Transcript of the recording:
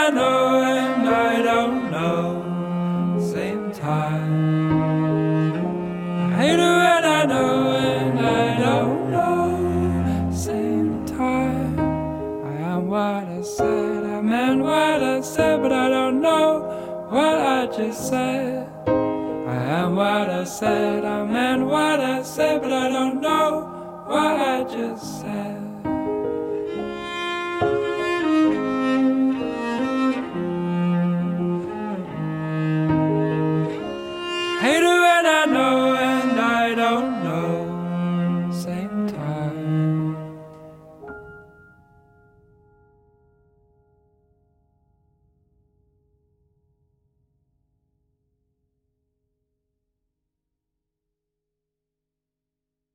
I know and I don't know. Same time. I hate it when I know and I don't know. Same time. I am what I said. I meant what I said, but I don't know what I just said. I am what I said. I meant what I said, but I don't know what I just said.